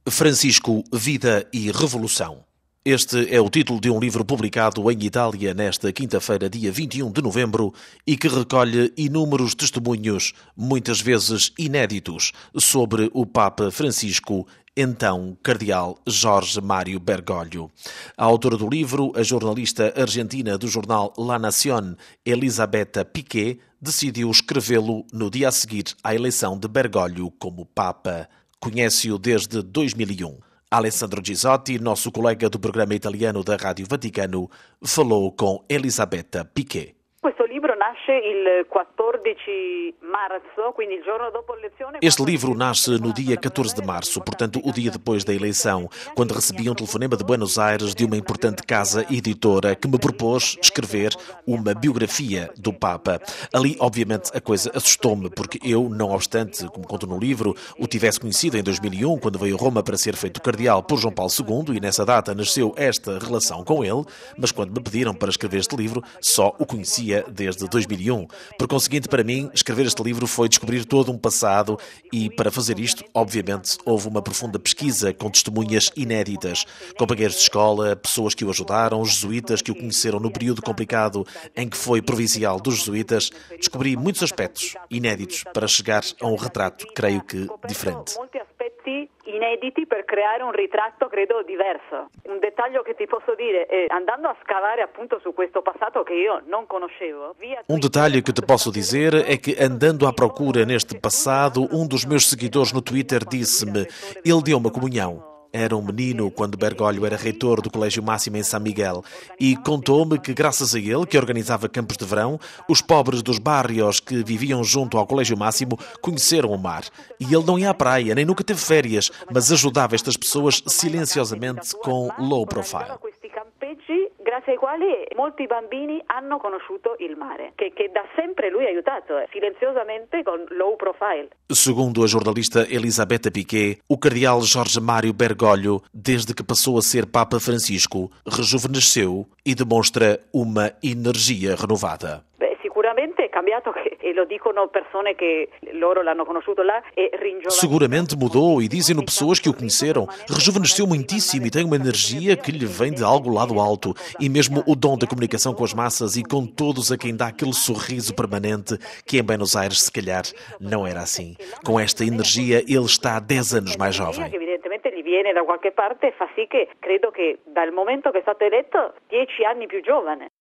Francisco, Vida e Revolução. Este é o título de um livro publicado em Itália nesta quinta-feira, dia 21 de novembro, e que recolhe inúmeros testemunhos, muitas vezes inéditos, sobre o Papa Francisco, então Cardeal Jorge Mário Bergoglio. A autora do livro, a jornalista argentina do jornal La Nación, Elisabetta Piqué, decidiu escrevê-lo no dia a seguir à eleição de Bergoglio como Papa. Conhece-o desde 2001. Alessandro Gisotti, nosso colega do programa italiano da Rádio Vaticano, falou com Elisabetta Piqué. Este livro nasce no dia 14 de março, portanto o dia depois da eleição, quando recebi um telefonema de Buenos Aires de uma importante casa editora que me propôs escrever uma biografia do Papa. Ali, obviamente, a coisa assustou-me, porque eu, não obstante, como conto no livro, o tivesse conhecido em 2001, quando veio a Roma para ser feito cardeal por João Paulo II, e nessa data nasceu esta relação com ele, mas quando me pediram para escrever este livro, só o conhecia desde 2001. Por conseguinte, para mim, escrever este livro foi descobrir todo um passado e, para fazer isto, obviamente, houve uma profunda pesquisa com testemunhas inéditas. Companheiros de escola, pessoas que o ajudaram, jesuítas que o conheceram no período complicado em que foi provincial dos jesuítas. Descobri muitos aspectos inéditos para chegar a um retrato, creio que, diferente. Inediti per creare un ritratto, credo, diverso. Un dettaglio che ti posso dire è, andando a scavare appunto su questo passato che io non conoscevo. Um detalhe que te posso dizer é que, andando à procura neste passado, um dos meus seguidores no Twitter disse-me: ele deu uma comunhão. Era um menino quando Bergoglio era reitor do Colégio Máximo em São Miguel e contou-me que, graças a ele, que organizava campos de verão, os pobres dos barrios que viviam junto ao Colégio Máximo conheceram o mar. E ele não ia à praia, nem nunca teve férias, mas ajudava estas pessoas silenciosamente com low profile. Grazie ai quali molti bambini hanno conosciuto il mare, che da sempre lui ha aiutato, silenziosamente con low profile. Segundo a jornalista Elisabetta Piqué, o cardeal Jorge Mário Bergoglio, desde que passou a ser Papa Francisco, rejuvenesceu e demonstra uma energia renovada. Sicuramente è cambiato, e lo dicono persone che loro l'hanno conosciuto lá, e seguramente mudou, e dizem-no pessoas que o conheceram. Rejuvenesceu muitíssimo e tem uma energia que lhe vem de algo lá do alto. E mesmo o dom da comunicação com as massas e com todos a quem dá aquele sorriso permanente que em Buenos Aires, se calhar, não era assim. Com esta energia, ele está 10 anos mais jovem. Viene da qualche parte e fa sì che credo che dal momento che è stato eletto 10 anni più giovane.